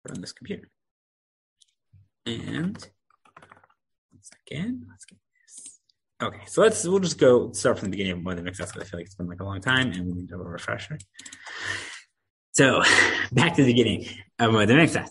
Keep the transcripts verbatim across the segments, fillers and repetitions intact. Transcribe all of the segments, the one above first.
put on this computer. And one second, let's get this. Okay, so let's we'll just go start from the beginning of Moed HaMiktsas because I feel like it's been like a long time and we need to have a refresher. So back to the beginning of Moed HaMiktsas.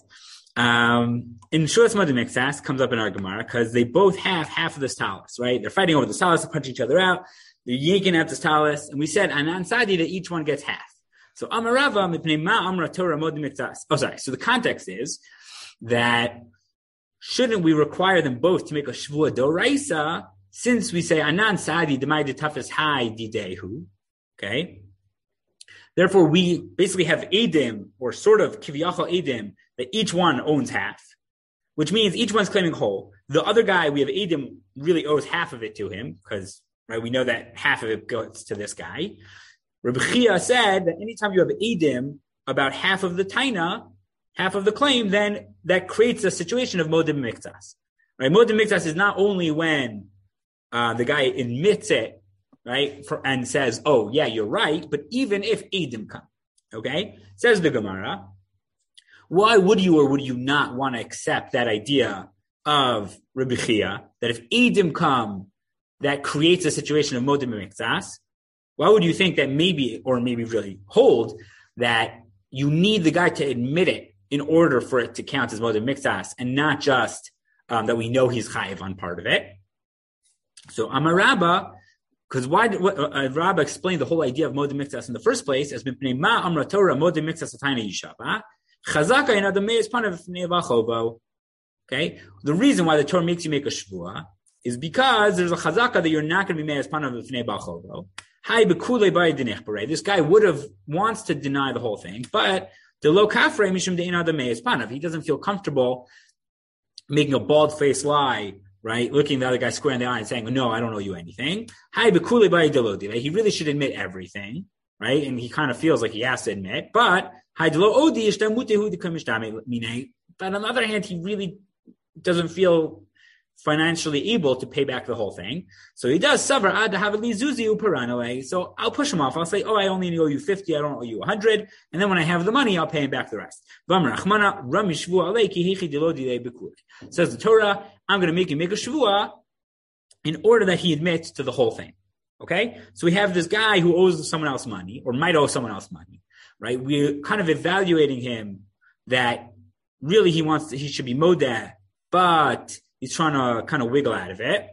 Um, in Shulas Moed HaMiktsas comes up in our Gemara because they both have half of this talus, right? They're fighting over the talus to punch each other out. They're yanking at this talus, and we said Anan Sadi that each one gets half. So Amarava mipnei ma amra Torah Moed HaMiktsas. Oh, sorry. So the context is that shouldn't we require them both to make a shvua doraisa since we say Anan Sadi demai detafes hai didehu? Okay. Therefore, we basically have edim, or sort of kiviyachal edim, that each one owns half, which means each one's claiming whole. The other guy, we have edim, really owes half of it to him, because right, we know that half of it goes to this guy. Rabbi Chia said that anytime you have edim about half of the taina, half of the claim, then that creates a situation of Moed HaMiktsas. Right? Moed HaMiktsas is not only when uh, the guy admits it, right, for, and says, oh, yeah, you're right, but even if edim come, okay? Says the Gemara, why would you or would you not want to accept that idea of Rabbi Chia, that if edim come, that creates a situation of Moed HaMiktsas? Why would you think that maybe, or maybe really hold, that you need the guy to admit it in order for it to count as Moed HaMiktsas, and not just um, that we know he's chayiv on part of it? So Amar Rabba, because why did what, uh, Rabba explained the whole idea of Moed HaMiktsas in the first place as Mipnei Ma Amra Torah Moed HaMiktsas Atayna Yishava Chazaka in Adamei is Panav Fnei Vachovo. Okay, the reason why the Torah makes you make a shvua is because there's a chazaka that you're not going to be made as Panav Fnei Vachovo. Hi bekulei bay dinech b'rei. This guy would have wants to deny the whole thing, but the lo kafrei mishum de'in Adamei is Panav. He doesn't feel comfortable making a bald-faced lie, right? Looking the other guy square in the eye and saying, no, I don't owe you anything. Hi, bekuli by delodi. He really should admit everything, right? And he kind of feels like he has to admit. But, but on the other hand, he really doesn't feel financially able to pay back the whole thing. So he does suffer. So I'll push him off. I'll say, oh, I only owe you fifty. I don't owe you one hundred. And then when I have the money, I'll pay him back the rest. Says the Torah, I'm going to make him make a shvua in order that he admits to the whole thing. Okay? So we have this guy who owes someone else money, or might owe someone else money, right? We're kind of evaluating him that really he wants to, he should be modeh, but he's trying to kind of wiggle out of it.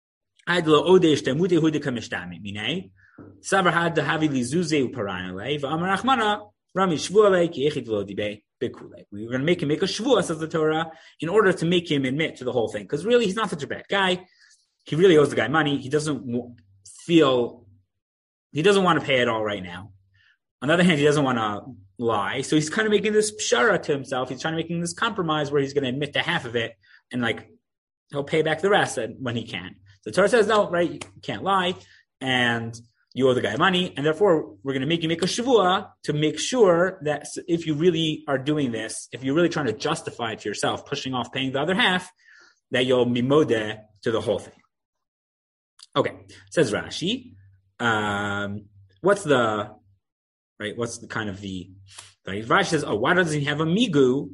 We're going to make him make a shvua, says the Torah, in order to make him admit to the whole thing. Because really, he's not such a bad guy. He really owes the guy money. He doesn't feel, he doesn't want to pay it all right now. On the other hand, he doesn't want to lie. So he's kind of making this pshara to himself. He's trying to make this compromise where he's going to admit to half of it and like, he'll pay back the rest when he can. The Torah says, no, right, you can't lie, and you owe the guy money, and therefore we're going to make you make a shavua to make sure that if you really are doing this, if you're really trying to justify it to yourself, pushing off paying the other half, that you'll mimodeh to the whole thing. Okay, says Rashi, um, what's the, right, what's the kind of the, right? Rashi says, oh, why doesn't he have a migu?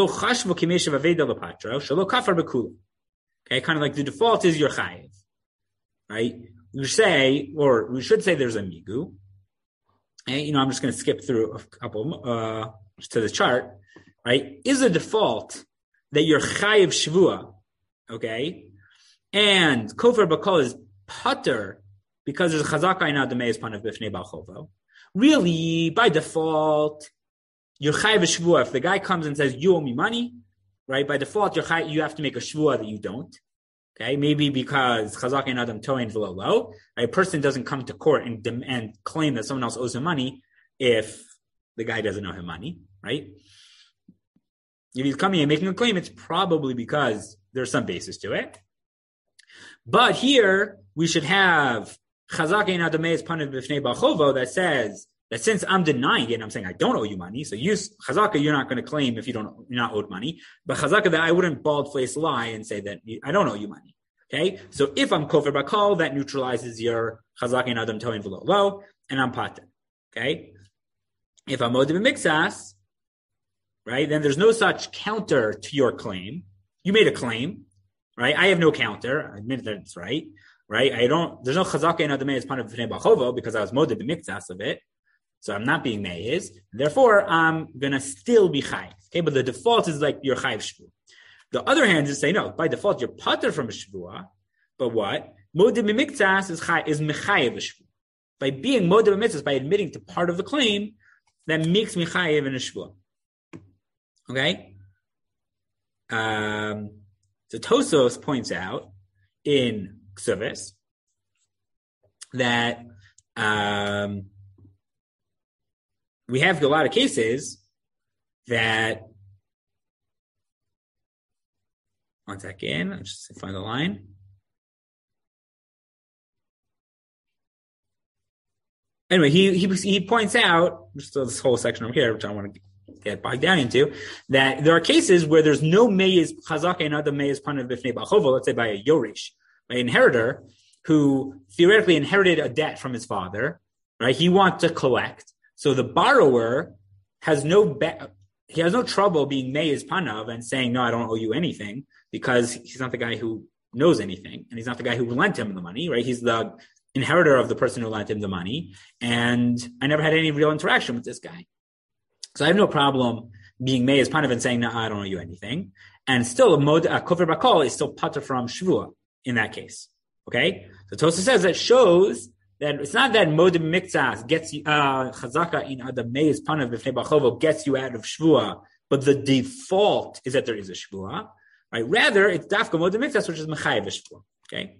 Okay, kind of like the default is your chayiv, right? We say, or we should say there's a migu. And, you know, I'm just going to skip through a couple, uh, to the chart, right? Is a default that your chayiv shvua, okay? And kofar bakol is putter because there's a chazaka in adamei is panav b'fnei balchovo. Really, by default, your chayiv shvua, if the guy comes and says, you owe me money, right? By default, you're chay, you have to make a shvua that you don't. Okay, maybe because chazak and adam toin v'lo lo, a person doesn't come to court and and claim that someone else owes him money if the guy doesn't owe him money, right? If he's coming and making a claim, it's probably because there's some basis to it. But here we should have chazak and adam is panav b'fnei balchovo that says that since I'm denying it, and I'm saying I don't owe you money, so you, chazaka, you're not going to claim if you don't, you're not owed money. But chazaka, that I wouldn't bald-faced lie and say that I don't owe you money. Okay, so if I'm kofar bakal, that neutralizes your chazaka and adam toin v'lo lo, and I'm pater. Okay, if I'm moed b'miktsas, right? Then there's no such counter to your claim. You made a claim, right? I have no counter. I admit that it's right, right? I don't, there's no chazaka in adamei as part of b'fnei b'chovo because I was moded b'miktsas of it. So I'm not being meiz. Therefore, I'm going to still be chayiv. Okay, but the default is like you're chayiv shvu. The other hand is say, no, by default, you're pater from a shvua. But what? Moded b'miktsas is chay, is mechayiv a shvu. By being moded b'miktsas, by admitting to part of the claim, that makes me chayiv in a shvua. Okay? Um, so Tosos points out in Ksuvis that um, we have a lot of cases that one second, I'll just find the line. Anyway, he he he points out just this whole section over here, which I want to get bogged down into, that there are cases where there's no meiz chazaka and other meiz panav b'fnei b'chovo, let's say by a yorish, an inheritor who theoretically inherited a debt from his father, right? He wants to collect, so the borrower has no be- he has no trouble being meiz panav and saying, no, I don't owe you anything, because he's not the guy who knows anything, and he's not the guy who lent him the money, right? He's the inheritor of the person who lent him the money, and I never had any real interaction with this guy. So I have no problem being meiz panav and saying, no, I don't owe you anything. And still, a mod, a kofar bakol is still pater from shvua in that case. Okay? So Tosa says that shows that it's not that mod miktsas gets you, uh, chazaka in adam meiz panav b'fnei b'chovo gets you out of shvua, but the default is that there is a shvua, right? Rather, it's dafka mod miktsas, which is mechayev shvua. Okay?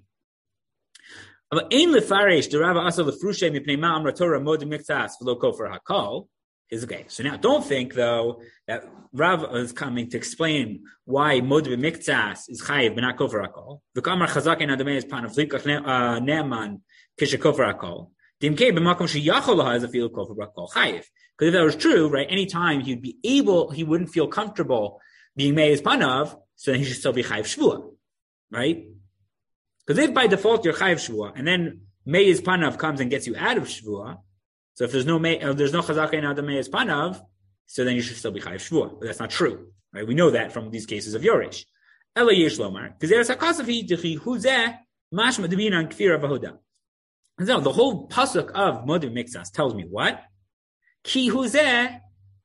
But ein lefaresh derava asa lefrushe mipnei ma'am ratora mod miktsas v'lo kofar hakol. Is okay. So now, don't think though that Rav is coming to explain why mod b'miktsas is chayiv but not kofar hakol. V'kamar chazak in adamei is pan of likach ne'aman kishe kofar hakol. Dimkei b'makom sheyachol laha is a feel kofar hakol chayiv. Because if that was true, right, any time he'd be able, he wouldn't feel comfortable being meiz panav, so then he should still be chayiv shvua, right? Because if by default you're chayiv shvua, and then meiz panav comes and gets you out of shvua. So if there's no if there's no chazaka in adam meiz panav, so then you should still be chayiv shvua. But that's not true, right? We know that from these cases of yorish. Ela yesh lomar because there's a kasafi dechi huzeh mashma debinan kfira v'hoda. And so the whole pasuk of mod b'miktsas tells me what ki huzeh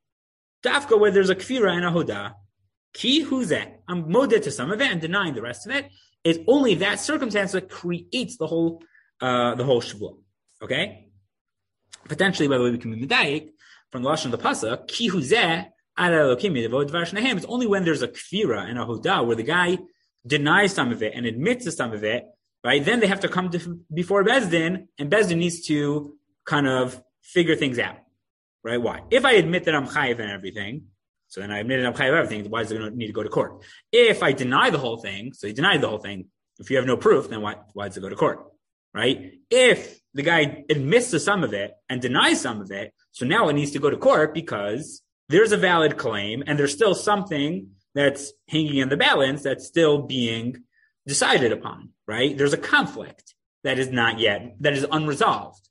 dafka where there's a kfira and a hoda. Ki huzeh, I'm moded to some of it and denying the rest of it. It's only that circumstance that creates the whole uh, the whole shvua. Okay. Potentially, by the way, we can be medayik from the lashon of the pasuk. Ki huzeh ad elokim yedavod dvar shnehem. It's only when there's a kfira and a hoda where the guy denies some of it and admits to some of it, right? Then they have to come to, before Bezdin, and Bezdin needs to kind of figure things out, right? Why? If I admit that I'm chayiv and everything, so then I admitted I'm chayiv everything. Why does it need to go to court? If I deny the whole thing, so he denied the whole thing. If you have no proof, then why why does it go to court, right? If the guy admits to some of it and denies some of it, so now it needs to go to court because there's a valid claim and there's still something that's hanging in the balance that's still being decided upon, right? There's a conflict that is not yet, that is unresolved.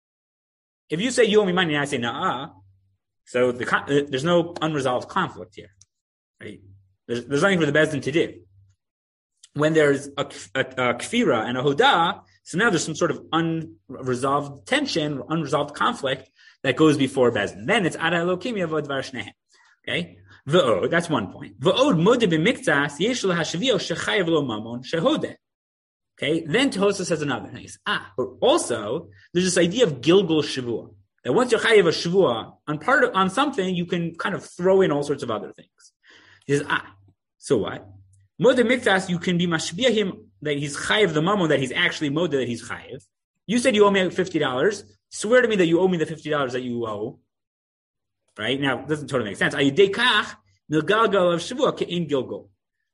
If you say you owe me money and I say nah, so the, there's no unresolved conflict here, right? There's, there's nothing for the Bezdin to do. When there's a, a, a kfira and a hoda, so now there's some sort of unresolved tension, unresolved conflict that goes before Bezdin. Then it's ada elokim yavod dvar shnehem. Okay? V'od, that's one point. V'od modeh b'miktsas yesh lahashvio shechayev lo mamon shehodeh. Okay? Then Tosa says another thing. Ah, but also, there's this idea of gilgul shavua. That once you're chayev a shavua, on part of, on something, you can kind of throw in all sorts of other things. He says, ah, so what? Modeh miktsas, you can be mashbiah him that he's chayiv the mamon, that he's actually modeh, that he's chayiv. You said you owe me fifty dollars. Swear to me that you owe me the fifty dollars that you owe. Right? Now, it doesn't totally make sense. Ayidekach milgalgal of shavua ke'in gilgul.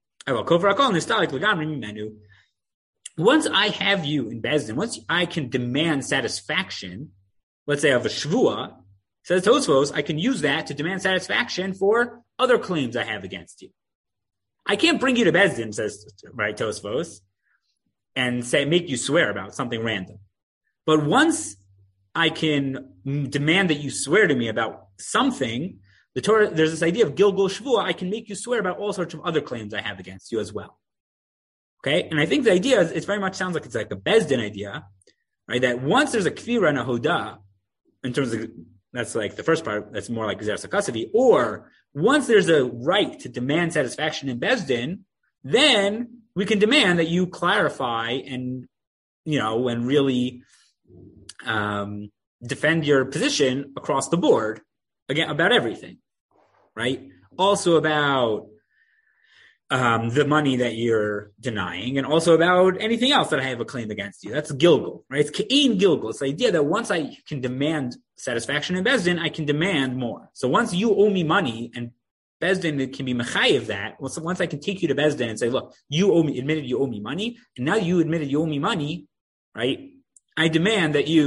Once I have you in Bezdin, once I can demand satisfaction, let's say of a shvua, says Tosfos, I can use that to demand satisfaction for other claims I have against you. I can't bring you to Bezdin, says right Tosfos, and say make you swear about something random. But once I can demand that you swear to me about something, the Torah, there's this idea of Gilgul Shvua. I can make you swear about all sorts of other claims I have against you as well. Okay, and I think the idea is, it very much sounds like it's like a Bezdin idea, right? That once there's a Kfira and a Hoda, in terms of, that's like the first part, that's more like Gezeres HaKasavi, or once there's a right to demand satisfaction in Bezdin, then we can demand that you clarify and, you know, and really um, defend your position across the board, again, about everything, right? Also about Um, the money that you're denying, and also about anything else that I have a claim against you. That's Gilgul, right? It's Ka'in Gilgul. It's the idea that once I can demand satisfaction in Bezdin, I can demand more. So once you owe me money, and Bezdin can be mechayev that, once I can take you to Bezdin and say, look, you owe me, admitted you owe me money, and now you admitted you owe me money, right? I demand that you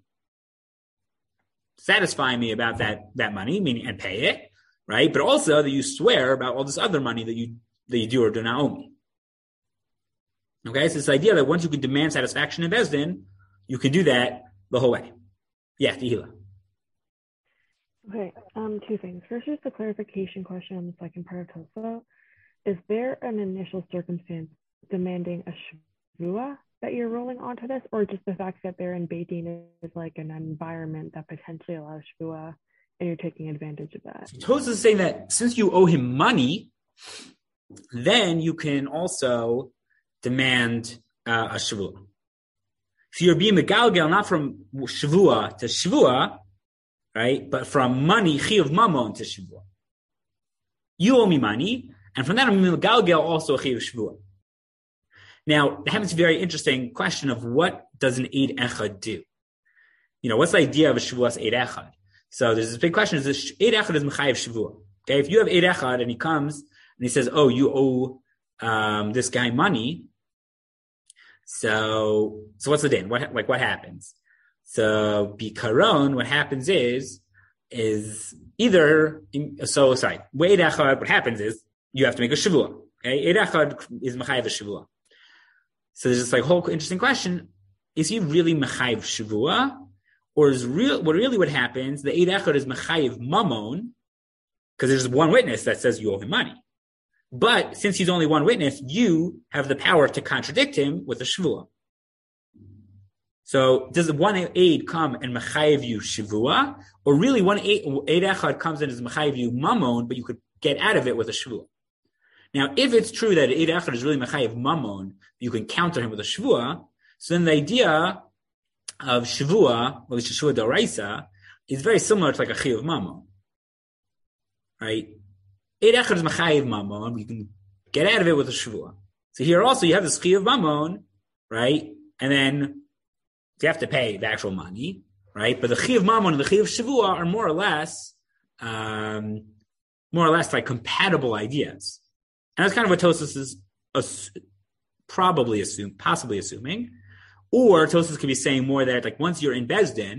satisfy me about that, that money, meaning, and pay it, right? But also that you swear about all this other money that you that you do or do not owe me. Okay, so this idea that once you can demand satisfaction in Bezdin, you can do that the whole way. Yeah, Tehila. Okay, um, two things. First, just a clarification question on the second part of Tosafot. Is there an initial circumstance demanding a shvua that you're rolling onto this, or just the fact that they're in Beit Din is like an environment that potentially allows shvua, and you're taking advantage of that? Tosafot is saying that since you owe him money, then you can also demand uh, a shavua. So you're being megalgal not from shavua to shavua, right? But from money, chiyuv mamon to shavua. You owe me money, and from that I'm megalgal also chiyuv shavua. Now, that happens to be a very interesting question of what does an Eid Echad do? You know, what's the idea of a shavua's Eid Echad? So there's this big question: is this Eid Echad is mechayev shavua? Okay, if you have Eid Echad and he comes and he says, oh, you owe um, this guy money. So, so what's the din? What, like, what happens? So, bikaron, what happens is, is either, so, sorry, Eid Echad, what happens is, you have to make a shavua. Okay? Eid Echad is mechayev shavua. So there's this like whole interesting question, is he really mechayev shavua? Or is real, what really what happens, the Eid Echad is mechayev mamon, because there's one witness that says you owe him money. But since he's only one witness, you have the power to contradict him with a shvua. So does the one aid come and mechayev you shvua, or really one aid, aid echad comes in as mechayev you mamon, but you could get out of it with a shvua? Now, if it's true that aid echad is really mechayev mamon, you can counter him with a shvua. So then the idea of shvua, or the shvua d'oraisa, is very similar to like a chiyuv mamon, right? Eid Echad is mechayev mamon. You can get out of it with a shvua. So here also you have this chiyuv mamon, right? And then you have to pay the actual money, right? But the chiyuv mamon and the chiyuv shvua are more or less, um, more or less like compatible ideas. And that's kind of what Tosafos is ass- probably assume, possibly assuming. Or Tosafos could be saying more that like once you're in Bezdin,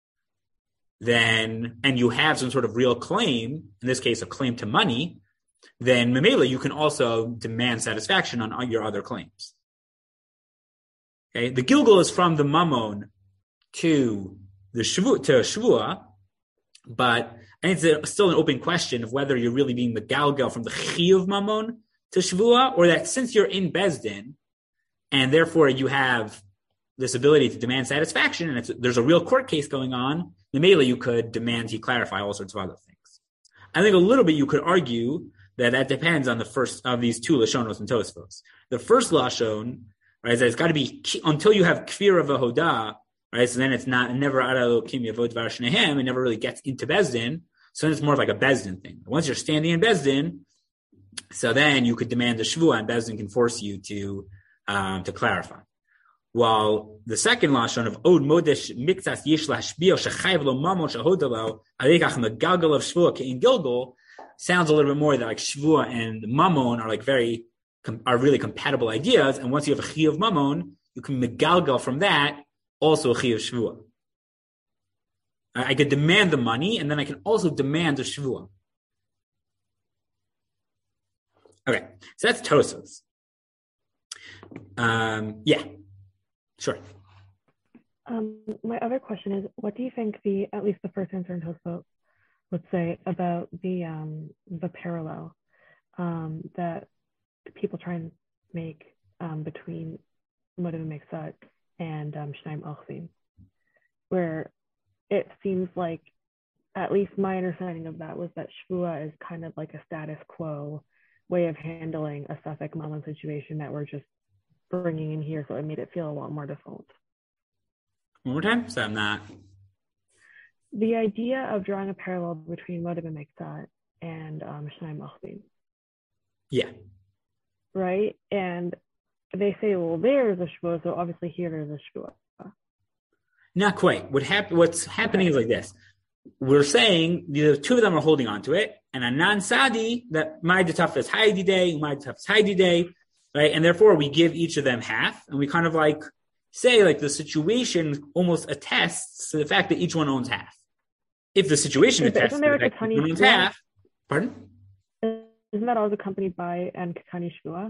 then, and you have some sort of real claim, in this case, a claim to money, then Mamela, you can also demand satisfaction on your other claims. Okay, the Gilgul is from the Mammon to the Shvu, to Shvua, but I think it's still an open question of whether you're really being the Galgal from the Chiyuv Mammon to Shvua, or that since you're in Bezdin, and therefore you have this ability to demand satisfaction, and it's, there's a real court case going on, Mamela, you could demand he clarify all sorts of other things. I think a little bit you could argue that that depends on the first of these two Lashonos and Tosafos. The first Lashon, right, is that it's got to be until you have Kfir of a Hoda, right, so then it's not, never Adalo Kim Yavod Var Shnehem, it never really gets into Bezdin, so then it's more of like a Bezdin thing. Once you're standing in Bezdin, so then you could demand a Shvua, and Bezdin can force you to, um, to clarify. While the second lashon of od modesh miktas yesh lashbio shechayv lo mamon shehodalo alikach megalgal of shvua kein gilgul sounds a little bit more that like shvua and mamon are like very are really compatible ideas, and once you have a chi of mamon, you can megalgal from that also a chi of shvua. I could demand the money, and then I can also demand the shvua. Okay, so that's Tosafos. Um, yeah. Sure. Um, my other question is, what do you think the, at least the first answer in Tosafot, let's say, about the um, the parallel um, that people try and make um, between Modim Mixat and um, Shnaim Ochzin, where it seems like, at least my understanding of that was that Shvua is kind of like a status quo way of handling a Suffolk Mammon situation that we're just bringing in here, so it made it feel a lot more default. One more time? So I'm not... The idea of drawing a parallel between Modim and Mixat and um, Shnaim Ochzin. Yeah. Right? And they say, well, there's a Shvua, so obviously here there's a Shvua. Not quite. What hap- What's happening okay. is like this. We're saying the two of them are holding on to it, and a non-sadi that my detaf is Haidi day, my detaf is Haidi day, right? And therefore we give each of them half, and we kind of like say like the situation almost attests to the fact that each one owns half. If the situation Is, attests to the like fact that each one owns half, pardon? Isn't that always accompanied by an Katani Shvua?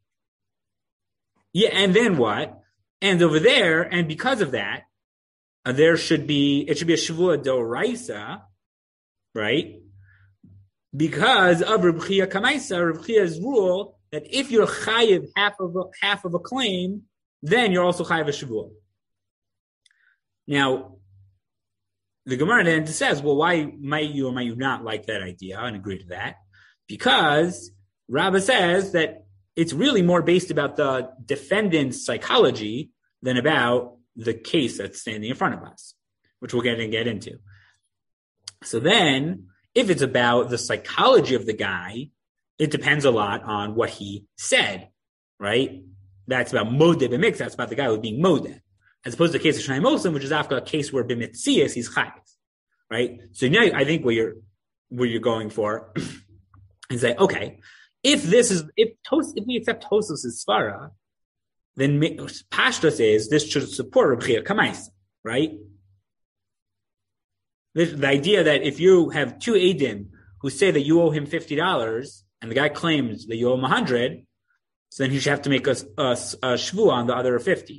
Yeah, and then what? And over there, and because of that, Uh, there should be, it should be a Shavua Doraisa, right? Because of Reb Chia Kamaisa, Reb Chia's rule that if you're chayiv half of a, half of a claim, then you're also chayiv a Shavua. Now, the Gemara then says, well, why might you or might you not like that idea and agree to that? Because Rabbah says that it's really more based about the defendant's psychology than about the case that's standing in front of us, which we'll get and get into. So then, if it's about the psychology of the guy, it depends a lot on what he said, right? That's about modeh b'mix, that's about the guy who's being modeh. As opposed to the case of Shnaim Ochzin, which is after a case where b'mitzias he's chayiv, right? So now I think what you're, what you're going for is say, okay, if this is, if Tos, if we accept Tosos' svara, then Pashtus is this should support Reb Chia Kamaisa, right? This, the idea that if you have two Eidim who say that you owe him fifty dollars and the guy claims that you owe him one hundred, so then he should have to make a, a, a shvua on the other fifty.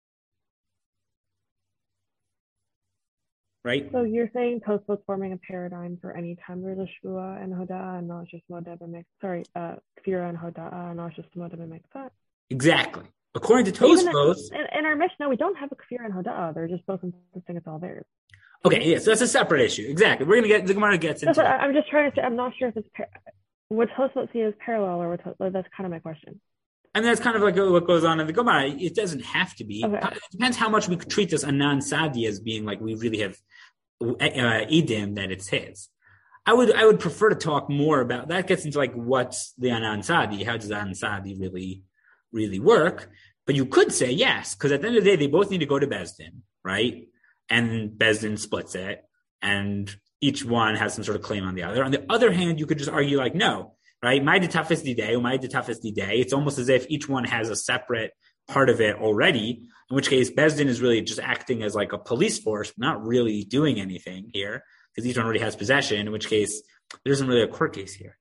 Right? So you're saying Tosfot's forming a paradigm for any time there's a shvua and hoda'ah and not just modeh b'mix. Sorry, uh, kfira and hoda'ah and not just modeh b'mix. Exactly. According to Tosfos, in, in our Mishnah, we don't have a kfir and hoda'ah. They're just both insisting it's all theirs. Okay, yeah, so that's a separate issue. Exactly. We're going to get, the Gemara gets into it. I'm just trying to say, I'm not sure if it's, par- what Tosfos see as parallel or what, like, that's kind of my question. And that's kind of like what goes on in the Gemara. It doesn't have to be. Okay. It depends how much we treat this Anan Sadi as being like we really have uh, Edim that it's his. I would I would prefer to talk more about, that gets into like what's the Anan Sadi, how does Anan Sadi really, really work? But you could say yes, because at the end of the day, they both need to go to Bezdin, right? And Bezdin splits it, and each one has some sort of claim on the other. On the other hand, you could just argue like, no, right? My detafis day, my detafis day. It's almost as if each one has a separate part of it already, in which case Bezdin is really just acting as like a police force, not really doing anything here, because each one already has possession, in which case there isn't really a court case here.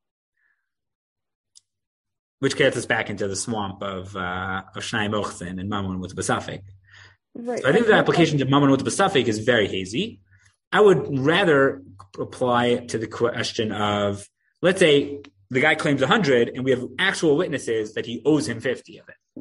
Which gets us back into the swamp of uh, of Shnaim Ochzin and Mammon with Basafik. Right. So I think the application to Mammon with Basafik is very hazy. I would rather apply it to the question of, let's say the guy claims one hundred and we have actual witnesses that he owes him fifty of it.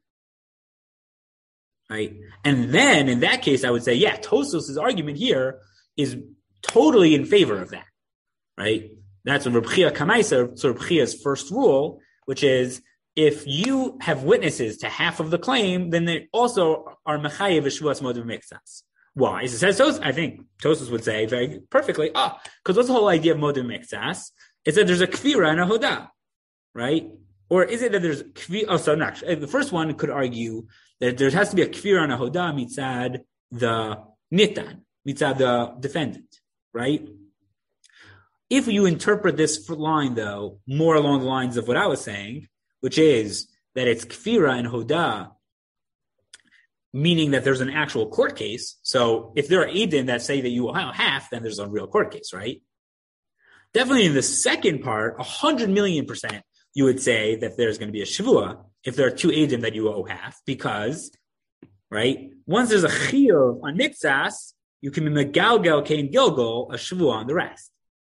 Right? And then in that case, I would say, yeah, Tosos' argument here is totally in favor of that. Right? That's Reb Chia Kamaisa, so Reb Chia's first rule, which is if you have witnesses to half of the claim, then they also are mechayev v'shvuas modeh b'mixas. Why? So says Tos, I think Tosfos would say very perfectly, ah, oh, because what's the whole idea of modeh b'mixas? It's that there's a kfira and a hoda, right? Or is it that there's kfira? Oh, so not the first one could argue that there has to be a kfira and a hoda mitzad the nitan, mitzad the defendant, right? If you interpret this line, though, more along the lines of what I was saying, which is that it's kfira and hoda, meaning that there's an actual court case. So if there are Eidim that say that you will have half, then there's a real court case, right? Definitely in the second part, a hundred million percent, you would say that there's going to be a shavua if there are two Eidim that you owe half, because, right, once there's a chiyuv on Nixas, you can be megalgel kain gilgul, a shavua on the rest.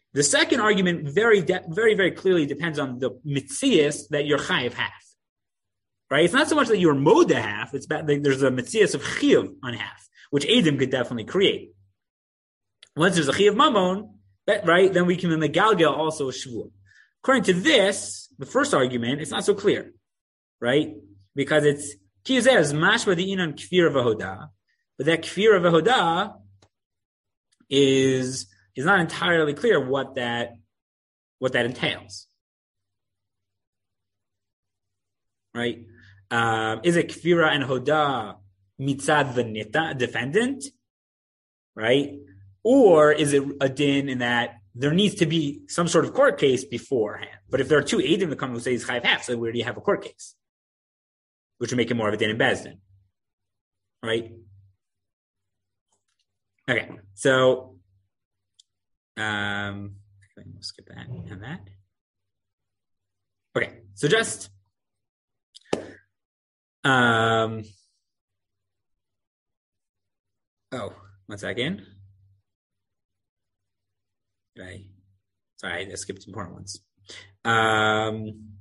The second argument very, de- very, very clearly depends on the mitzias that your chayiv have. Right? It's not so much that you're mode half, it's about, like, there's a mitzias of chiyuv on half, which Adam could definitely create. Once there's a chiyuv mamon, that, right, then we can megalgel also a shvuah. According to this, the first argument, it's not so clear, right? Because it's kiyuzeh mashma di'inan kfir v'hoda, but that kfir v'hoda is is not entirely clear what that what that entails, right? Um, is it kfira and hoda mitzad v'nita, defendant, right? Or is it a din in that there needs to be some sort of court case beforehand? But if there are two Eidim that come who say it's chayiv half, so we already have a court case, which would make it more of a din in Bezdin, right? Okay, so um, we'll skip that and that. Okay, so just um, oh, one second. Right. Sorry, I skipped some important ones. Um,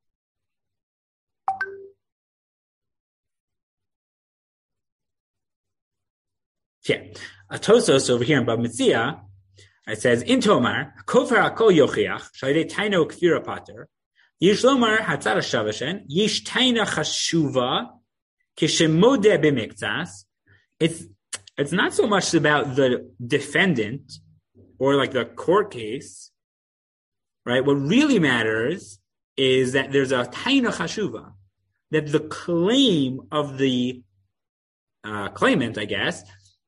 yeah. A Tosos over here in Bab Metzia, it says, in Tomar, Kofar Akol Yochiach, Shaydei Taino Kfira Pater, Yish Lomar Hatzara Shavashen, Yish Taina Chashuva, Kishemode B'miktas. It's, it's not so much about the defendant, or like the court case, right? What really matters is that there's a taina chashuva, that the claim of the uh, claimant, I guess,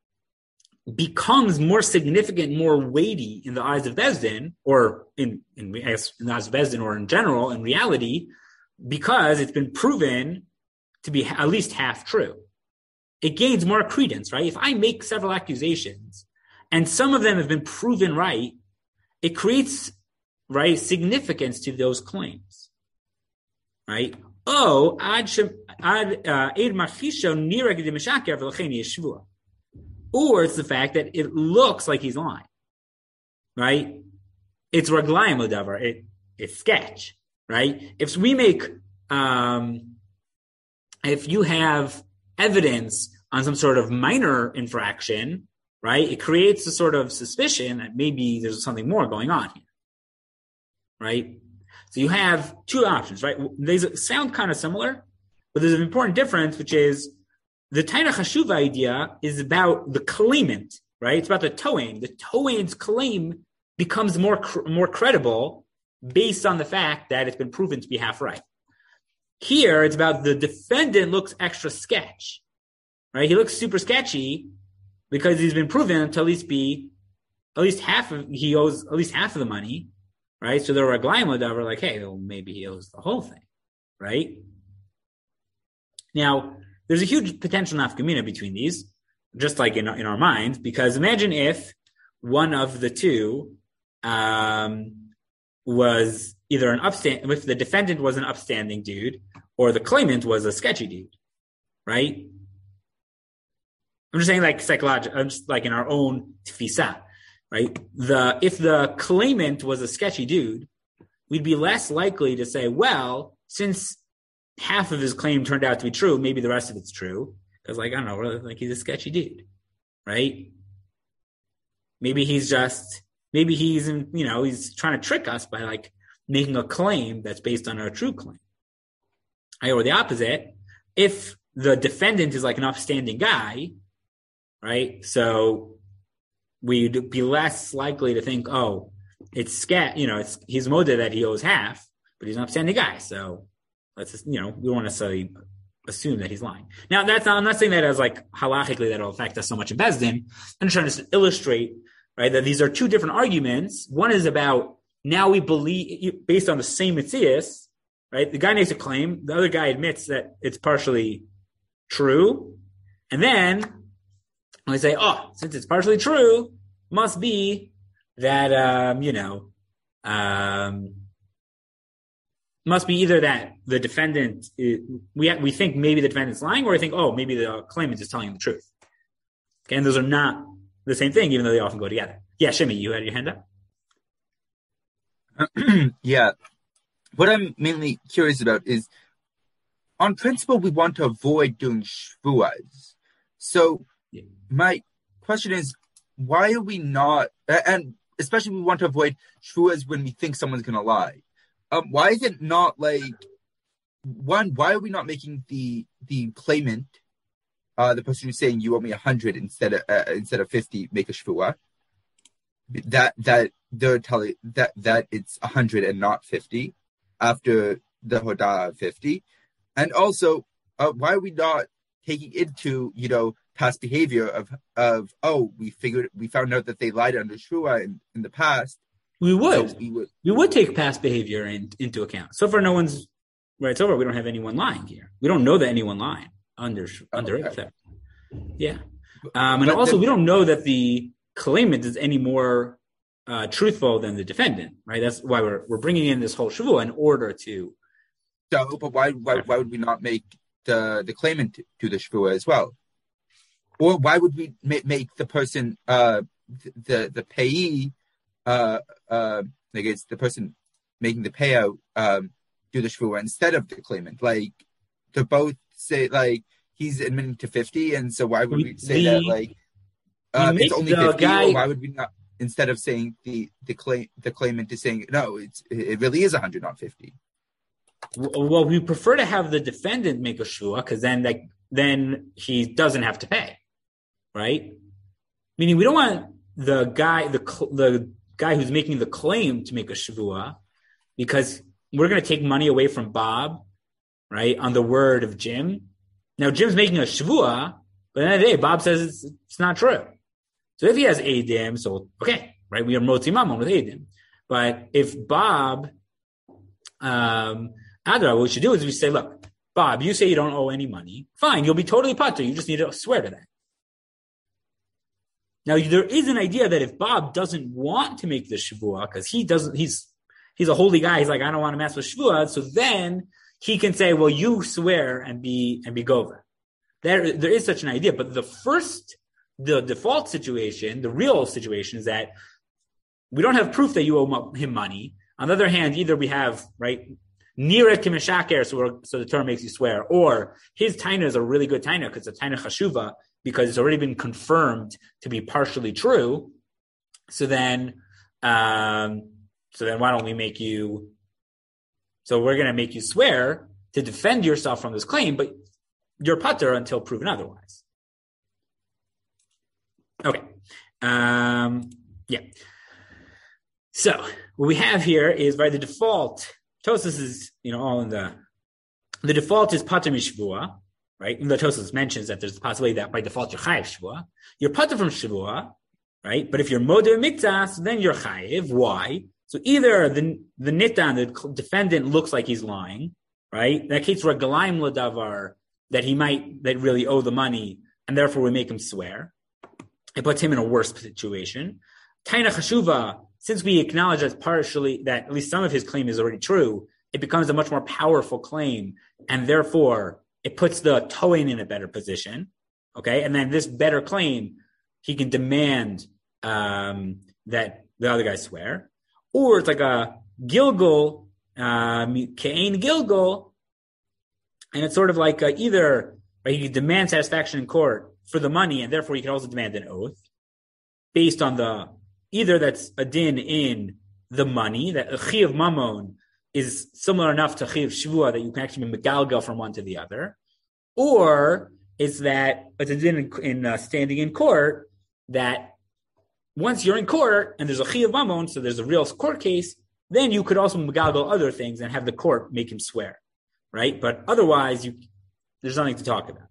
becomes more significant, more weighty in the eyes of Bezdin, or in, in, I guess, in the eyes of Bezdin, or in general, in reality, because it's been proven to be at least half true. It gains more credence, right? If I make several accusations, and some of them have been proven right, it creates, right, significance to those claims, right? Oh, ad ad machisho nireg de mishaker v'lechen yeshvua, or it's the fact that it looks like he's lying, right? It's raglayim l'davar, it it's sketch, right? If we make, um, if you have evidence on some sort of minor infraction, right, it creates a sort of suspicion that maybe there's something more going on here, right? So you have two options, right? They sound kind of similar, but there's an important difference, which is the Taina Chashuva idea is about the claimant, right? It's about the Toain. The Toain's claim becomes more more credible based on the fact that it's been proven to be half right. Here, it's about the defendant looks extra sketch, right? He looks super sketchy because he's been proven to at least be, at least half of, he owes at least half of the money, right? So the Raglayim were like, hey, well, maybe he owes the whole thing, right? Now, there's a huge potential nafkamina between these, just like in, in our minds, because imagine if one of the two um, was either an upstand, if the defendant was an upstanding dude, or the claimant was a sketchy dude, right? I'm just saying, like, psychological, I'm just like in our own tfisa, right? The if the claimant was a sketchy dude, we'd be less likely to say, well, since half of his claim turned out to be true, maybe the rest of it's true, because, like, I don't know, like, he's a sketchy dude, right? Maybe he's just, maybe he's, in, you know, he's trying to trick us by, like, making a claim that's based on a true claim. Or the opposite, if the defendant is like an upstanding guy, right? So we'd be less likely to think, oh, it's scat, you know, it's he's moded that he owes half, but he's an upstanding guy. So let's just, you know, we don't want to necessarily assume that he's lying. Now, that's not, I'm not saying that as like halachically that'll affect us so much in Bezdin. I'm just trying to illustrate, right, that these are two different arguments. One is about now we believe based on the same mitzias, right? The guy makes a claim. The other guy admits that it's partially true. And then we say, oh, since it's partially true, must be that, um, you know, um, must be either that the defendant, is, we we think maybe the defendant's lying, or I think, oh, maybe the claimant is telling the truth. Okay, and those are not the same thing, even though they often go together. Yeah, Shimi, you had your hand up? Yeah. What I'm mainly curious about is, on principle, we want to avoid doing shvuas. So Yeah. my question is, why are we not, and especially we want to avoid shvuas when we think someone's going to lie. Um, why is it not like, one, why are we not making the the claimant, uh, the person who's saying you owe me a hundred instead of uh, instead of fifty, make a shvua? That that they're telling that that it's a hundred and not fifty after the hodah of fifty, and also uh, why are we not taking into you know past behavior of of oh we figured we found out that they lied under shvua in, in the past. We would. So we would we would take past behavior in, into account. So far, no one's right. It's over. We don't have anyone lying here. We don't know that anyone lied under under okay. it. Yeah, um, and but also then, we don't know that the claimant is any more uh, truthful than the defendant. Right. That's why we're we're bringing in this whole shavua in order to. So, but why why why would we not make the the claimant do the shvua as well? Or why would we make, make the person uh the the payee uh uh like it's the person making the payout um do the shvua instead of the claimant? Like to both say like he's admitting to fifty, and so why would we, we say the, that like um it's only fifty? Guy, or why would we not instead of saying the the claim the claimant is saying no, it's it really is a hundred, not fifty? Well, we prefer to have the defendant make a shvua because then like then he doesn't have to pay, right? Meaning we don't want the guy the the guy who's making the claim to make a shvua because we're going to take money away from Bob, right, on the word of Jim. Now, Jim's making a shvua, but at the end of the day, Bob says it's, it's not true. So if he has Eidim, so, okay, right, we are Motzi Mammon with Eidim. But if Bob, um, Adra, what we should do is we say, look, Bob, you say you don't owe any money. Fine, you'll be totally patur. You just need to swear to that. Now, there is an idea that if Bob doesn't want to make the shvua, because he doesn't, he's he's a holy guy, he's like, I don't want to mess with shvua, so then he can say, well, you swear and be and be gover. There, there is such an idea, but the first, the default situation, the real situation is that we don't have proof that you owe him money. On the other hand, either we have, right, nira kimeshaker, so, so the term makes you swear, or his taina is a really good taina because it's a taina chashuva, because it's already been confirmed to be partially true. So then, um, so then why don't we make you, so we're going to make you swear to defend yourself from this claim, but you're patur until proven otherwise. Okay. Um, yeah. So what we have here is by the default, Tosas is, you know, all in the, the default is patur mishvua, right? Even though Tosas mentions that there's the possibility that by default you're chayiv shvua. You're patur from shvua, right? But if you're modeh miktas, then you're chayiv. Why? So either the the nitan, the defendant, looks like he's lying, right? In that case, regalayim ladavar, that he might that really owe the money, and therefore we make him swear. It puts him in a worse situation. Taina chashuva, since we acknowledge that partially that at least some of his claim is already true, it becomes a much more powerful claim, and therefore it puts the toin in a better position. Okay, and then this better claim, he can demand um, that the other guy swear. Or it's like a Gilgal, um, Cain Gilgal, and it's sort of like a, either right, he can demand satisfaction in court for the money, and therefore he can also demand an oath based on the either that's a din in the money, that a chi of mammon is similar enough to chi of shvua that you can actually be megalgal from one to the other, or it's that it's a din in, in uh, standing in court that once you're in court and there's a chi of mammon, so there's a real court case, then you could also megalgal other things and have the court make him swear, right? But otherwise, you there's nothing to talk about.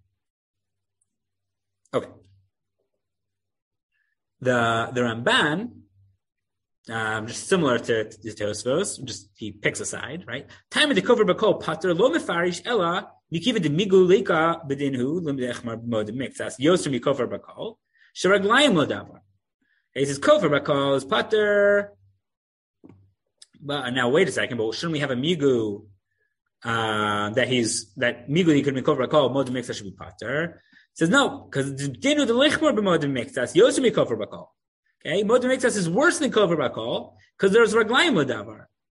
Okay. The the Ramban, um, just similar to, to Tosfos, just he picks a side, right? Time of the cover bakol pater lo mefarish ella mikiva de migu leika bedinhu lim de'echmar mod mixas yosem mikover bakol sheraglayim lodavar. He says kofer bakol is pater. But now wait a second, but shouldn't we have a migu uh, that he's that migu he could be kofer bakol mod mixas should be pater? He says no, because dinu the lichmar b'mod mixas yosem mikover bakol. Okay, mod mixas is worse than kofer bakol because there's raglayim lodavar.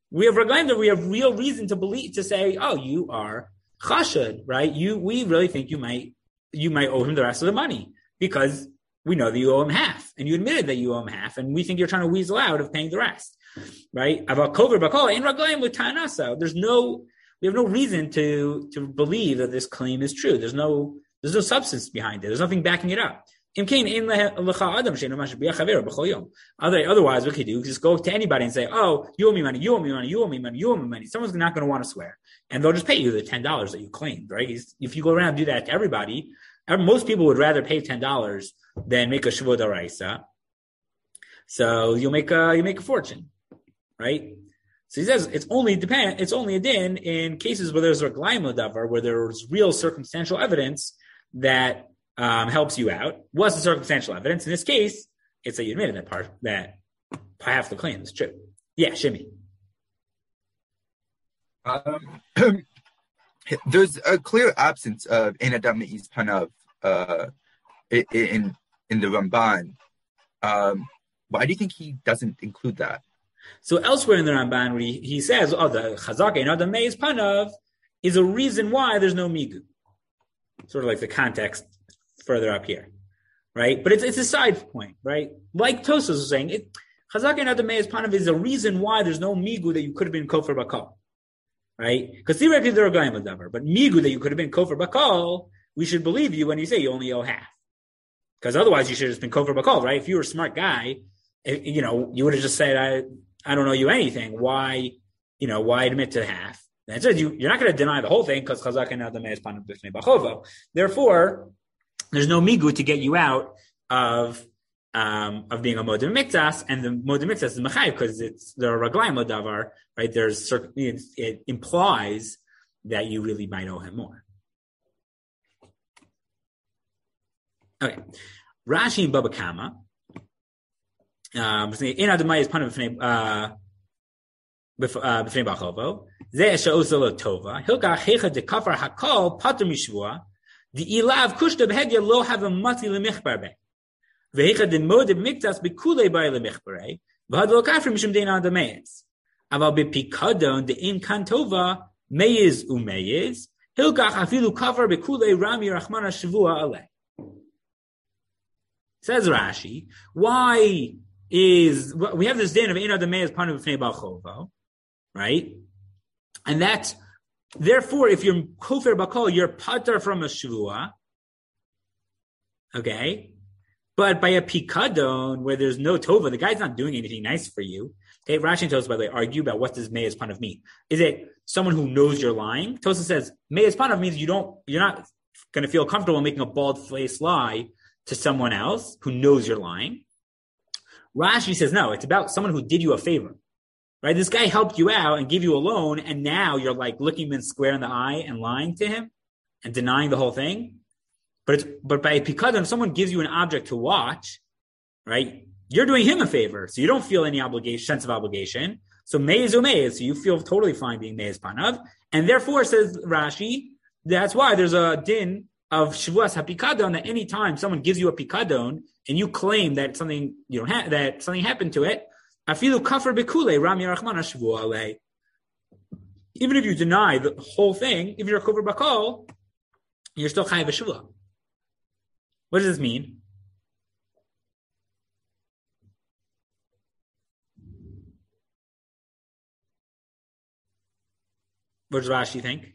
We have raglayim that we have real reason to believe, to say, oh, you are chashad, right? You, we really think you might, you might owe him the rest of the money because we know that you owe him half, and you admitted that you owe him half, and we think you're trying to weasel out of paying the rest, right? About kover bakol in raglayim with tanasa. There's no, we have no reason to to believe that this claim is true. There's no, there's no substance behind it. There's nothing backing it up. Otherwise, what could you do? Just go to anybody and say, "Oh, you owe me money. You owe me money. You owe me money. You owe me money." Someone's not going to want to swear, and they'll just pay you the ten dollars that you claimed, right? If you go around and do that to everybody, most people would rather pay ten dollars than make a shvuah d'oraisa. So you'll make a you make a fortune, right? So he says it's only depend it's only a din in cases where there's a raglayim davar, where there's real circumstantial evidence that um, helps you out. What's the circumstantial evidence? In this case, it's that you admitted that part that half the claim is true. Yeah, Shimi. Um, there's a clear absence of ein adam me'is panav uh, in in the Ramban. Um, why do you think he doesn't include that? So elsewhere in the Ramban, where he, he says, "Oh, the chazak ein adam me'is panav is a reason why there's no migu." Sort of like the context further up here, right? But it's it's a side point, right? Like Tosas was saying, it chazak ein adam me'is panav is a reason why there's no migu that you could have been kofar bakal, right? Because theoretically they're a gayim davar, but migu that you could have been kofar bakal, we should believe you when you say you only owe half. Because otherwise you should have just been kofar bakal, right? If you were a smart guy, you know, you would have just said, I I don't owe you anything. Why, you know, why admit to half? That's it. You, you're not going to deny the whole thing because chazak ein adam me'is panav b'fnei bachovo. Therefore, there's no migu to get you out of um, of being a modem miktas, and the modem miktas is mechayiv because it's the raglayim davar, right? There's it, it implies that you really might owe him more. Okay, Rashi and Baba Kama. In Adamai is panav b'fnei bachovo. Ze she'oselo tova. Hilka hecha de kafar hakol pater mishvua. The ilav kushta behedya lo have a mati lemichbar be. Vehecha de modem miktas bekulei by lemichbare. V'had lo kafar mishum dein adameis. Aval bepikadon de in kantova meyiz umeyiz. Hilka afilu kafar bekulei rami rachmana shvua ale. Says Rashi, why is we have this din of ein adam me'is panav b'fnei bachovo, right? And that's therefore, if you're kofer bakol, you're pater from a shvua, okay? But by a pikadon where there's no tova, the guy's not doing anything nice for you. Okay, Rashi and Tosas, by the way, argue about what does me'is panav mean. Is it someone who knows you're lying? Tosas says me'is panav means you don't, you're not going to feel comfortable making a bald-faced lie to someone else who knows you're lying. Rashi says, no, it's about someone who did you a favor, right? This guy helped you out and gave you a loan, and now you're like looking him square in the eye and lying to him and denying the whole thing. But it's, but by pikadon, if someone gives you an object to watch, right? You're doing him a favor, so you don't feel any obligation, sense of obligation. So meiz umeiz, so you feel totally fine being meiz panav, and therefore says Rashi, that's why there's a din of shvuas hapikadon, that any time someone gives you a pikadon and you claim that something you don't have, that something happened to it, afilu kafar bekule ram yarachmana shvua ale. Even if you deny the whole thing, if you're a kover bakal, you're still chayav shvua. What does this mean? What does Rashi think?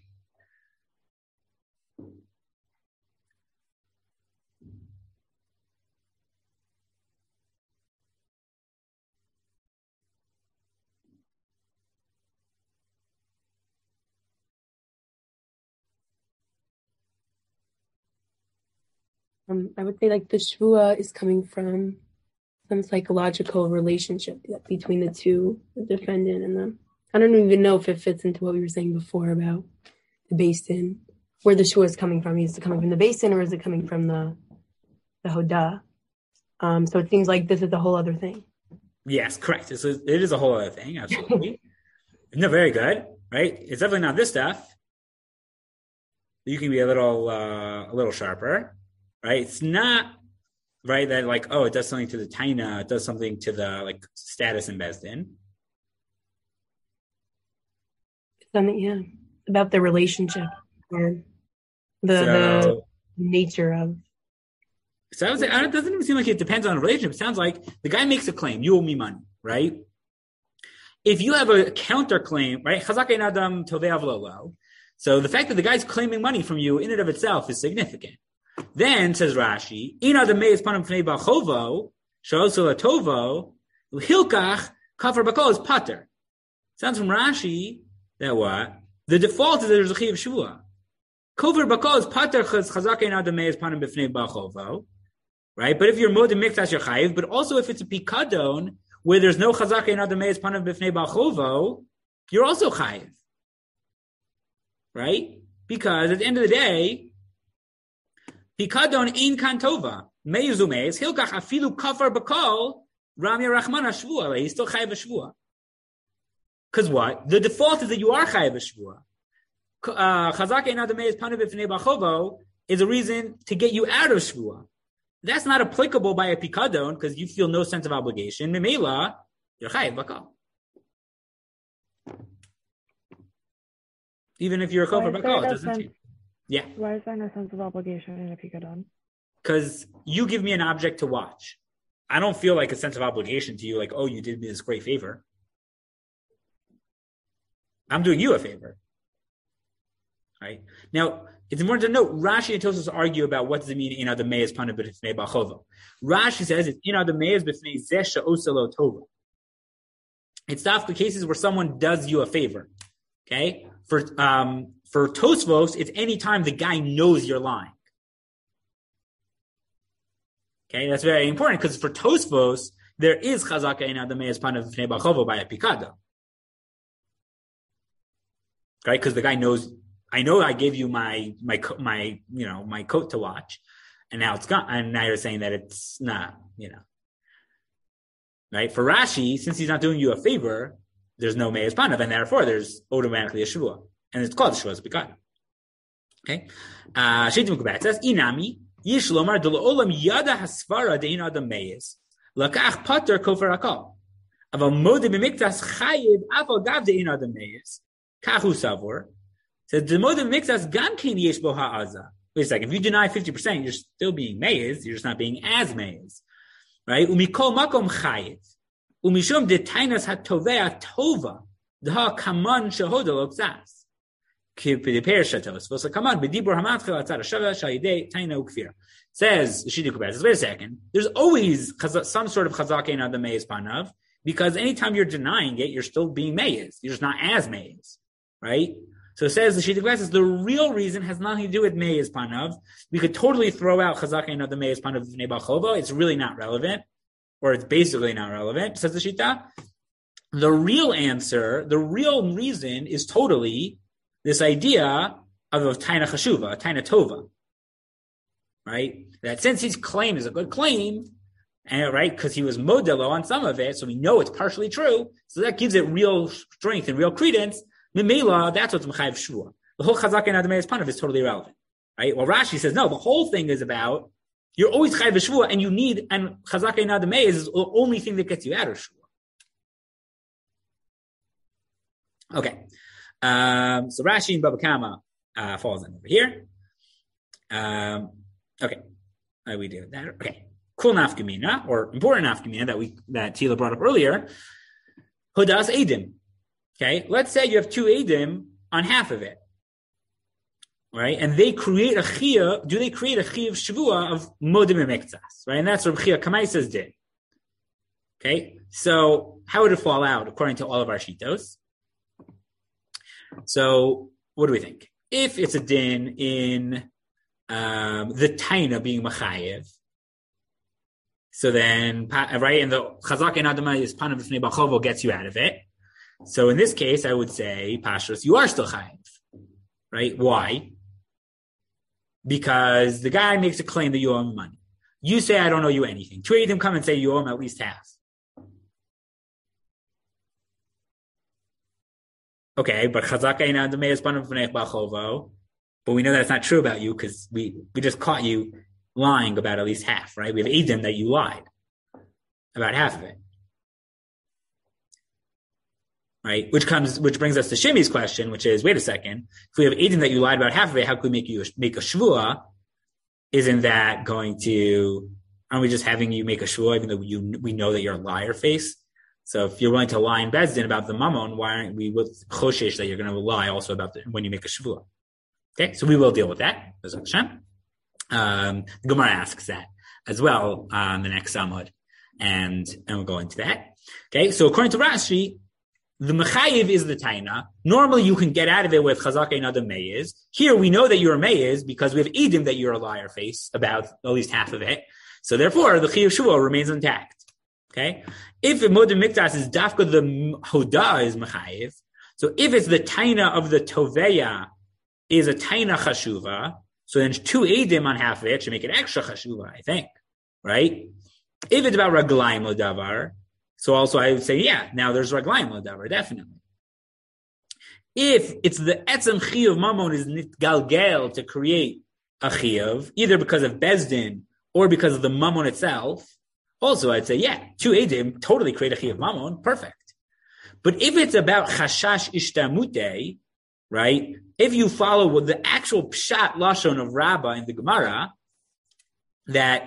Um, I would say like the shvua is coming from some psychological relationship between the two, the defendant and the. I don't even know if it fits into what we were saying before about the basin, where the shvua is coming from. Is it coming from the basin or is it coming from the the hodah? Um, so it seems like this is a whole other thing. Yes, correct. This is, it is a whole other thing. Absolutely. No, very good. Right? It's definitely not this stuff. You can be a little uh, a little sharper. Right? It's not right that like, oh, it does something to the taina, it does something to the like status in Bezdin. Something, yeah, about the relationship or the So, the nature of. so I would say, I don't- it doesn't even seem like it depends on a relationship. It sounds like the guy makes a claim, you owe me money, right? If you have a counterclaim, right? Chazak ein adam tovei avlo. So the fact that the guy's claiming money from you in and of itself is significant. Then, says Rashi, ein adam meis panam fnei bachovo, she'oso latovo, hilkach kafar bakol is pater. Sounds from Rashi that what? The default is that there's a chiv shvua. Kafar bakol is pater chazak ein adam meis panam b'fnei bachovo, right? But if you're modim miktas, you're chayiv. But also if it's a pikadon, where there's no chazak ein adam meis panam b'fnei bachovo, you're also chayiv. Right? Because at the end of the day, Pikadon ein kan tova. Meizu meiz, hilkach afilu kafar bakol, Rami Rachman shvua. He's still chayiv shvua. Because what? The default is that you are chayiv shvua. Chazak ein adam meis panam b'fnei bachovo is a reason to get you out of shvua. That's not applicable by a pikadon because you feel no sense of obligation. Memela, you're chayiv bakol. Even if you're a kofar bakal, it doesn't change. Yeah. Why is there no sense of obligation in a pikadon? Because you give me an object to watch. I don't feel like a sense of obligation to you, like, oh, you did me this great favor. I'm doing you a favor. Right? Now, it's important to note, Rashi and Tosfos argue about what does it mean, in the meyes panah b'fnei bachovo. Rashi says it's in the meyes b'fnei zeh she'osa lo tova. It's the cases where someone does you a favor. Okay? For um, for Tosfos, it's any time the guy knows you're lying. Okay, that's very important because for Tosfos, there is chazaka ein adam meis panah b'fnei bachovo by a pikada. Right, because the guy knows. I know I gave you my my my you know my coat to watch, and now it's gone. And now you're saying that it's not, you know. Right, for Rashi, since he's not doing you a favor, there's no meis panav, and therefore there's automatically a shvua, and it's called shvua zbikad. Okay, Sheitim Kubat says inami yishlomar del olam yada hasvara dein adam meis lakach pater kofar akal aval mode b'miktas chayiv afal gav dein adam meis kachu savor says the mode b'miktas gam kein yesh bo ha'aza. Wait a second, if you deny fifty percent, you're still being meis, you're just not being as meis, right? Umikol makom chayiv. Umishum de tainas hatovea tova daha kaman shehoda lokzas. Kip the perishatos. Vos kaman bedibur hamatchel atzar shava shayidei taina ukfir. Says Shidi Kubas. Wait a second. There's always some sort of chazak ein adam meis panav because anytime you're denying it, you're still being meis. You're just not as meis, right? So it says the Shidi Kubas, the real reason has nothing to do with meis panav. We could totally throw out chazak ein adam meis panav v'nei bachova. It's really not relevant. Or it's basically not relevant, says the Shita. The real answer, the real reason is totally this idea of a taina chashuva, a taina tova. Right? That since his claim is a good claim, and right, because he was modelo on some of it, so we know it's partially true, so that gives it real strength and real credence. Mimela, that's what's mechayiv shvua. The whole chazak ein adam meis panav is totally irrelevant. Right? Well, Rashi says, no, the whole thing is about you're always chayiv shvua, and you need, and chazak ein adam meis is the only thing that gets you out of shvua. Okay, um, so Rashi and Baba Kama uh, falls in over here. Um, okay, how do we do that? Okay, cool nafkamina or important nafkamina that we that Tila brought up earlier. Hudas edim. Okay, let's say you have two edim on half of it. Right, and they create a chia. Do they create a chia of shavua of modim emektas? Right, and that's what Chia Kamaisas did. Okay, so how would it fall out according to all of our shitos? So what do we think? If it's a din in um, the taina being machayev, so then right, and the chazak ein adam meis panav b'fnei bachovo gets you out of it. So in this case, I would say pashtus, you are still chayev. Right? Why? Because the guy makes a claim that you owe him money. You say, I don't owe you anything. Two of them come and say you owe him at least half. Okay, but chazak ein adam meis panav b'fnei bachovo. But we know that's not true about you because we, we just caught you lying about at least half, right? We have edim that you lied about half of it. right? Which comes, which brings us to Shimi's question, which is, wait a second, if we have Eidim that you lied about half of it, how can we make you make a shvua? Isn't that going to, aren't we just having you make a shvua even though you, we know that you're a liar face? So if you're willing to lie in Bezdin about the mammon, why aren't we with choshesh that you're going to lie also about the, when you make a shvua? Okay, so we will deal with that. Um, Gemara asks that as well on um, the next Samud, and and we'll go into that. Okay, so according to Rashi, the mechayiv is the taina. Normally, you can get out of it with chazak ein adam meyiz. Here, we know that you're a meyiz because we have edim that you're a liar face about at least half of it. So therefore, the chiyuv shuvah remains intact. Okay, if modim mikdas is dafka the hoda is mechayiv. So if it's the taina of the toveya is a taina chashuva, so then two edim on half of it should make it extra chashuva, I think, right? If it's about raglayim l'davar, so also I would say, yeah, now there's raglayim l'davar, definitely. If it's the etzem chiyuv mamon is nitgalgel to create a chiyuv, either because of bezdin or because of the mamon itself, also I'd say, yeah, two edim totally create a chiyuv mamon, perfect. But if it's about chashash ishtamute, right? If you follow with the actual pshat lashon of Rabbah in the Gemara, that,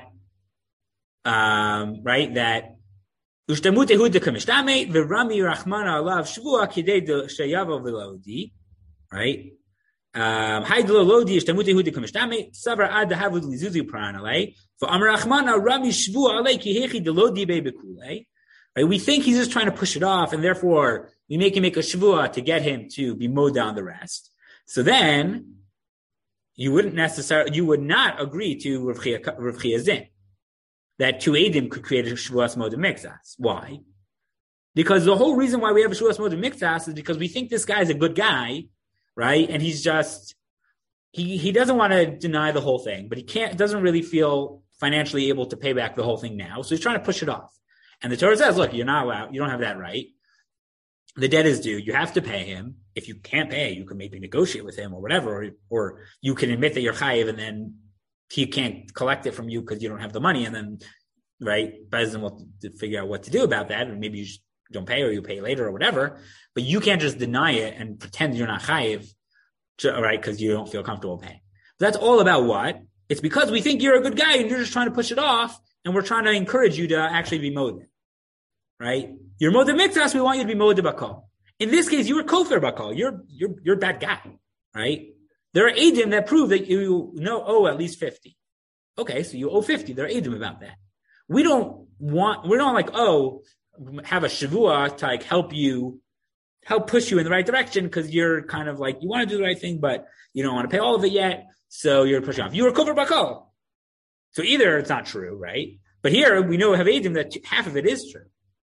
um, right, that ushtamutehu de kamishtamei v'rami rachmana alav shvua kidei de sheyavo v'lodi, right? Haidlo lodi ushtamutehu de kamishtamei savar ad havud lizuzi pranalei v'amar rachmana rami shvua alei kihechi de lodi be bekulei. Right? We think he's just trying to push it off, and therefore we make him make a shvua to get him to be mowed down the rest. So then you wouldn't necessarily, you would not agree to Rav Chia Zin that two edim could create a shvuas moed mikzas. Why? Because the whole reason why we have a shvuas moed mikzas is because we think this guy's a good guy, right? And he's just he he doesn't want to deny the whole thing, but he can't doesn't really feel financially able to pay back the whole thing now, so he's trying to push it off. And the Torah says, look, you're not allowed, you don't have that right. The debt is due. You have to pay him. If you can't pay, you can maybe negotiate with him or whatever, or, or you can admit that you're chayiv and then he can't collect it from you because you don't have the money. And then, right, Bezdin will figure out what to do about that. And maybe you don't pay or you pay later or whatever. But you can't just deny it and pretend you're not chayiv, right, because you don't feel comfortable paying. That's all about what? It's because we think you're a good guy and you're just trying to push it off, and we're trying to encourage you to actually be moded, right? You're moded miktas, we want you to be moded bakal. In this case, you were kofir bakal. You're you're you're a bad guy, right? There are edim that prove that you know owe at least fifty. Okay, so you owe fifty. There are edim about that. We don't want. We don't like oh have a shavua to like help you, help push you in the right direction because you're kind of like you want to do the right thing, but you don't want to pay all of it yet, so you're pushing off. You were kofir bakal. So either it's not true, right? But here we know we have edim that half of it is true.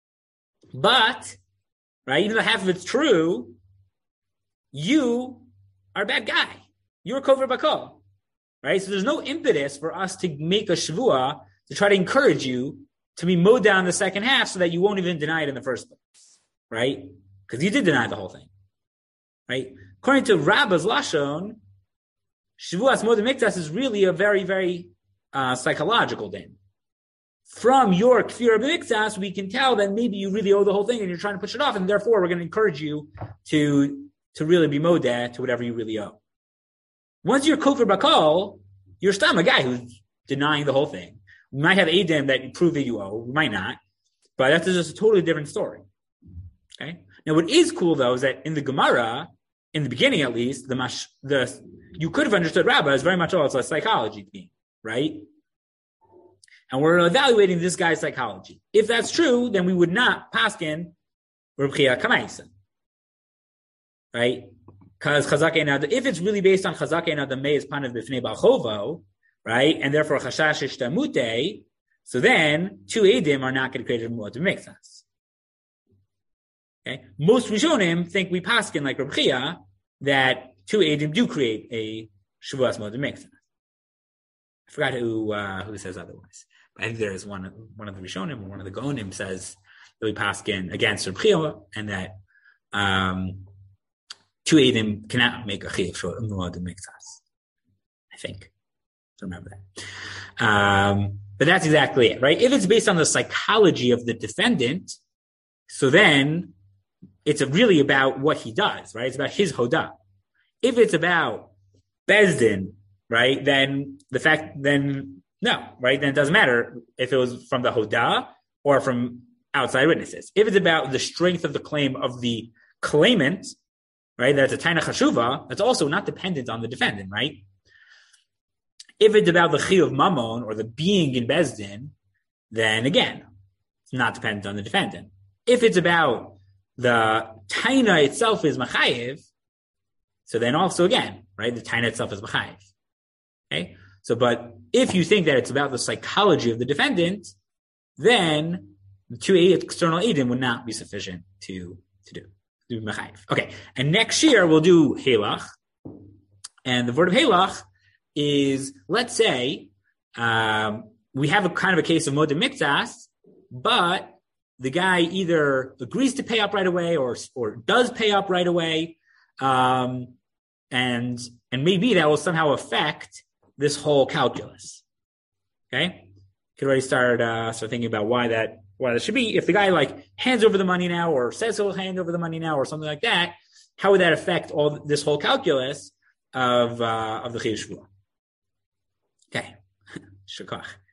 But, right, even though half of it's true, you are a bad guy. You're a kofir bakal, right? So there's no impetus for us to make a shavua to try to encourage you to be mowed down the second half so that you won't even deny it in the first place, right? Because you did deny the whole thing, right? According to Rabbah's Lashon, shavuas modeh mikdas is really a very, very uh, psychological din. From your kfir b'miktas, we can tell that maybe you really owe the whole thing and you're trying to push it off, and therefore we're going to encourage you to, to really be modeh to whatever you really owe. Once you're kofir bakal, you're still a guy who's denying the whole thing. We might have edim that prove that you owe, we might not, but that's just a totally different story. Okay. Now, what is cool though is that in the Gemara, in the beginning at least, the mash, the you could have understood Rabbah as very much all it's a psychology thing, right? And we're evaluating this guy's psychology. If that's true, then we would not paskin Reb Chia Kamaisa, right? Because chazak ein adam, if it's really based on chazak ein adam mei is panav b'fnei b'chovo, right? And therefore chashash ishtamute, so then two edim are not going to create a muad mikzas. Okay, most Rishonim think we paskin like Reb Chia that two edim do create a shavuas muad mikzas. I forgot who uh, who says otherwise. I think there is one one of the Rishonim or one of the Gaonim says that we paskin against Reb Chia and that um, two edim cannot make a chiyuv for muad mikzas. I think. So remember that. Um, but that's exactly it, right? If it's based on the psychology of the defendant, so then it's really about what he does, right? It's about his hoda. If it's about Bezdin, right, then the fact, then no, right? Then it doesn't matter if it was from the hoda or from outside witnesses. If it's about the strength of the claim of the claimant, right, that's a taina chashuva, that's also not dependent on the defendant, right? If it's about the chi of mammon or the being in Bezdin, then again, it's not dependent on the defendant. If it's about the taina itself is machayev, so then also again, right, the taina itself is machayev. Okay? So, but if you think that it's about the psychology of the defendant, then the two external edim would not be sufficient to, to do. do machayev. Okay. And next year we'll do halach. And the word of halach is, let's say, um, we have a kind of a case of modeh miktas, but the guy either agrees to pay up right away or or does pay up right away, um, and and maybe that will somehow affect this whole calculus. Okay, could already start uh, start thinking about why that why that should be. If the guy like hands over the money now, or says he'll hand over the money now, or something like that, how would that affect all this whole calculus of uh, of the chiyuv shvuah? Okay, shukach.